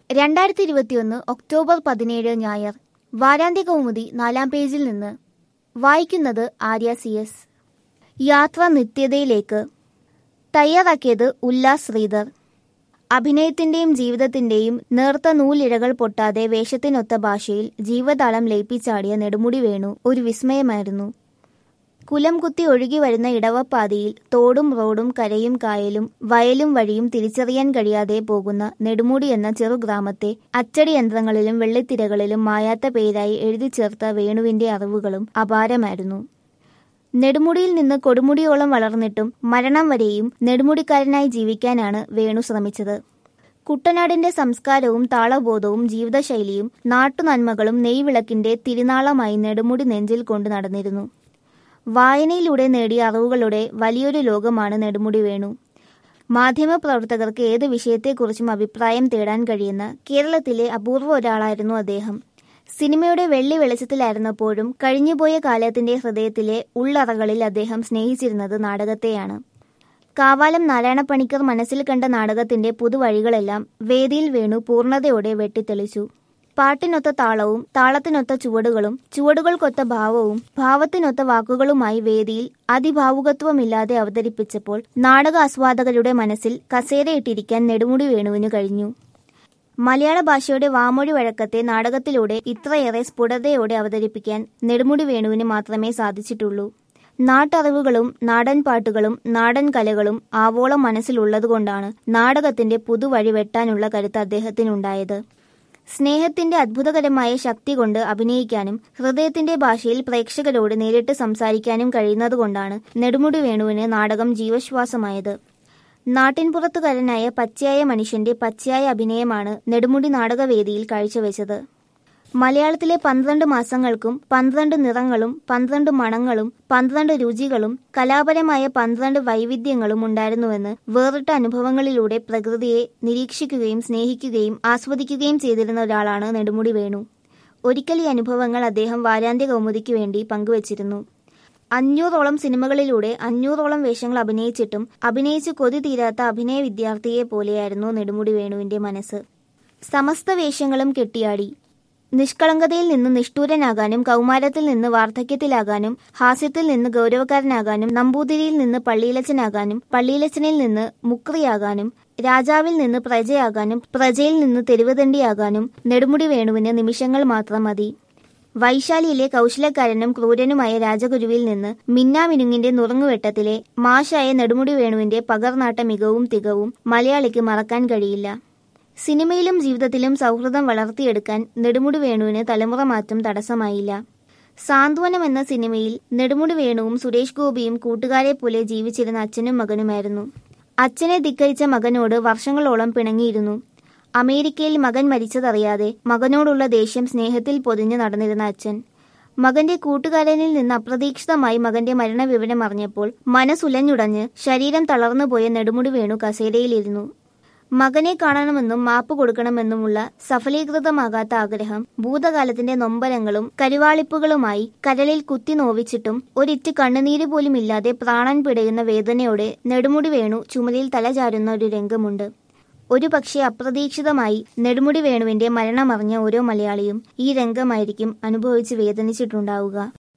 2021 October 17 ഞായർ. വാരാന്ത്യ കൗമുദി 4-ാം പേജിൽ നിന്ന് വായിക്കുന്നത് ആര്യ CS. യാത്ര നിത്യതയിലേക്ക്. തയ്യാറാക്കിയത് ഉല്ലാസ് ശ്രീധർ. അഭിനയത്തിന്റെയും ജീവിതത്തിന്റെയും നേർത്ത നൂലിഴകൾ പൊട്ടാതെ വേഷത്തിനൊത്ത ഭാഷയിൽ ജീവതാളം ലയിപ്പിച്ചാടിയ നെടുമുടി വേണു ഒരു വിസ്മയമായിരുന്നു. കുലം കുത്തി ഒഴുകി വരുന്ന ഇടവപ്പാതിയിൽ തോടും റോഡും കരയും കായലും വയലും വഴിയും തിരിച്ചറിയാൻ കഴിയാതെ പോകുന്ന നെടുമുടി എന്ന ചെറുഗ്രാമത്തെ അച്ചടി യന്ത്രങ്ങളിലും വെള്ളിത്തിരകളിലും മായാത്ത പേരായി എഴുതി ചേർത്ത വേണുവിന്റെ അറിവുകളും അപാരമായിരുന്നു. നെടുമുടിയിൽ നിന്ന് കൊടുമുടിയോളം വളർന്നിട്ടും മരണം വരെയും നെടുമുടിക്കാരനായി ജീവിക്കാനാണ് വേണു ശ്രമിച്ചത്. കുട്ടനാടിന്റെ സംസ്കാരവും താളബോധവും ജീവിതശൈലിയും നാട്ടുനന്മകളും നെയ്വിളക്കിന്റെ തിരുനാളമായി നെടുമുടി നെഞ്ചിൽ കൊണ്ടു നടന്നിരുന്നു. വായനയിലൂടെ നേടിയ അറിവുകളുടെ വലിയൊരു ലോകമാണ് നെടുമുടി വേണു. മാധ്യമപ്രവർത്തകർക്ക് ഏത് വിഷയത്തെക്കുറിച്ചും അഭിപ്രായം തേടാൻ കഴിയുന്ന കേരളത്തിലെ അപൂർവ ഒരാളായിരുന്നു അദ്ദേഹം. സിനിമയുടെ വെള്ളി വെളിച്ചത്തിലായിരുന്നപ്പോഴും കഴിഞ്ഞുപോയ കാലത്തിന്റെ ഹൃദയത്തിലെ ഉള്ളറകളിൽ അദ്ദേഹം സ്നേഹിച്ചിരുന്നത് നാടകത്തെയാണ്. കാവാലം നാരായണപ്പണിക്കർ മനസ്സിൽ കണ്ട നാടകത്തിന്റെ പുതുവഴികളെല്ലാം വേദിയിൽ വേണു പൂർണ്ണതയോടെ വെട്ടിത്തെളിച്ചു. പാട്ടിനൊത്ത താളവും താളത്തിനൊത്ത ചുവടുകളും ചുവടുകൾക്കൊത്ത ഭാവവും ഭാവത്തിനൊത്ത വാക്കുകളുമായി വേദിയിൽ അതിഭാവുകത്വമില്ലാതെ അവതരിപ്പിച്ചപ്പോൾ നാടക ആസ്വാദകരുടെ മനസ്സിൽ കസേരയിട്ടിരിക്കാൻ നെടുമുടി വേണുവിന് കഴിഞ്ഞു. മലയാള ഭാഷയുടെ വാമൊഴി വഴക്കത്തെ നാടകത്തിലൂടെ ഇത്രയേറെ സ്ഫുടതയോടെ അവതരിപ്പിക്കാൻ നെടുമുടി വേണുവിന് മാത്രമേ സാധിച്ചിട്ടുള്ളൂ. നാട്ടറിവുകളും നാടൻ പാട്ടുകളും നാടൻ കലകളും ആവോളം മനസ്സിലുള്ളതുകൊണ്ടാണ് നാടകത്തിന്റെ പുതുവഴി വെട്ടാനുള്ള കരുത്ത് അദ്ദേഹത്തിനുണ്ടായത്. സ്നേഹത്തിന്റെ അത്ഭുതകരമായ ശക്തി കൊണ്ട് അഭിനയിക്കാനും ഹൃദയത്തിന്റെ ഭാഷയിൽ പ്രേക്ഷകരോട് നേരിട്ട് സംസാരിക്കാനും കഴിയുന്നതുകൊണ്ടാണ് നെടുമുടി വേണുവിന് നാടകം ജീവശ്വാസമായത്. നാട്ടിൻപുറത്തുകാരനായ പച്ചയായ മനുഷ്യന്റെ പച്ചയായ അഭിനയമാണ് നെടുമുടി നാടകവേദിയിൽ കാഴ്ചവെച്ചത്. മലയാളത്തിലെ 12 മാസങ്ങൾക്കും 12 നിറങ്ങളും 12 മണങ്ങളും 12 രുചികളും കലാപരമായ 12 വൈവിധ്യങ്ങളും ഉണ്ടായിരുന്നുവെന്ന് വേറിട്ട അനുഭവങ്ങളിലൂടെ പ്രകൃതിയെ നിരീക്ഷിക്കുകയും സ്നേഹിക്കുകയും ആസ്വദിക്കുകയും ചെയ്തിരുന്ന ഒരാളാണ് നെടുമുടി വേണു. ഒരിക്കൽ ഈ അനുഭവങ്ങൾ അദ്ദേഹം വാരാന്ത്യ കൗമുദിക്ക് വേണ്ടി പങ്കുവച്ചിരുന്നു. 500ഓളം സിനിമകളിലൂടെ 500ഓളം വേഷങ്ങൾ അഭിനയിച്ചിട്ടും അഭിനയിച്ച് കൊതി തീരാത്ത അഭിനയ വിദ്യാർത്ഥിയെ പോലെയായിരുന്നു നെടുമുടി വേണുവിന്റെ മനസ്സ്. സമസ്ത വേഷങ്ങളും കെട്ടിയാടി. നിഷ്കളങ്കതയിൽ നിന്ന് നിഷ്ഠൂരനാകാനും കൗമാരത്തിൽ നിന്ന് വാർദ്ധക്യത്തിലാകാനും ഹാസ്യത്തിൽ നിന്ന് ഗൗരവക്കാരനാകാനും നമ്പൂതിരിയിൽ നിന്ന് പള്ളിയിലച്ചനാകാനും പള്ളിയിലച്ചനിൽ നിന്ന് മുക്രിയാകാനും രാജാവിൽ നിന്ന് പ്രജയാകാനും പ്രജയിൽ നിന്ന് തെരുവുതണ്ടിയാകാനും നെടുമുടി വേണുവിന് നിമിഷങ്ങൾ മാത്രം മതി. വൈശാലിയിലെ കൗശലക്കാരനും ക്രൂരനുമായ രാജഗുരുവിൽ നിന്ന് മിന്നാമിനുങ്ങിന്റെ നുറുങ്ങുവെട്ടത്തിലെ മാഷായ നെടുമുടി വേണുവിന്റെ പകർനാട്ട മികവും തികവും മലയാളിക്ക് മറക്കാൻ കഴിയില്ല. സിനിമയിലും ജീവിതത്തിലും സൗഹൃദം വളർത്തിയെടുക്കാൻ നെടുമുടി വേണുവിന് തലമുറ മാറ്റം തടസ്സമായില്ല. സാന്ത്വനം എന്ന സിനിമയിൽ നെടുമുടി വേണുവും സുരേഷ് ഗോപിയും കൂട്ടുകാരെ പോലെ ജീവിച്ചിരുന്ന അച്ഛനും മകനുമായിരുന്നു. അച്ഛനെ ധിക്കരിച്ച മകനോട് വർഷങ്ങളോളം പിണങ്ങിയിരുന്നു. അമേരിക്കയിൽ മകൻ മരിച്ചതറിയാതെ മകനോടുള്ള ദേഷ്യം സ്നേഹത്തിൽ പൊതിഞ്ഞു നടന്നിരുന്ന അച്ഛൻ. മകന്റെ കൂട്ടുകാരനിൽ നിന്ന് അപ്രതീക്ഷിതമായി മകന്റെ മരണവിവരം അറിഞ്ഞപ്പോൾ മനസ്സുലഞ്ഞുടഞ്ഞ് ശരീരം തളർന്നുപോയ നെടുമുടി വേണു കസേരയിലിരുന്നു. മകനെ കാണണമെന്നും മാപ്പ് കൊടുക്കണമെന്നുമുള്ള സഫലീകൃതമാകാത്ത ആഗ്രഹം ഭൂതകാലത്തിന്റെ നൊമ്പരങ്ങളും കരുവാളിപ്പുകളുമായി കരളിൽ കുത്തി നോവിച്ചിട്ടും ഒരിറ്റ് കണ്ണുനീര് പോലും ഇല്ലാതെ പ്രാണൻ പിടയുന്ന വേദനയോടെ നെടുമുടി വേണു ചുമലിൽ തലചാരുന്ന ഒരു രംഗമുണ്ട്. ഒരു പക്ഷേ അപ്രതീക്ഷിതമായി നെടുമുടി വേണുവിന്റെ മരണമറിഞ്ഞ ഓരോ മലയാളിയും ഈ രംഗമായിരിക്കും അനുഭവിച്ച് വേദനിച്ചിട്ടുണ്ടാവുക.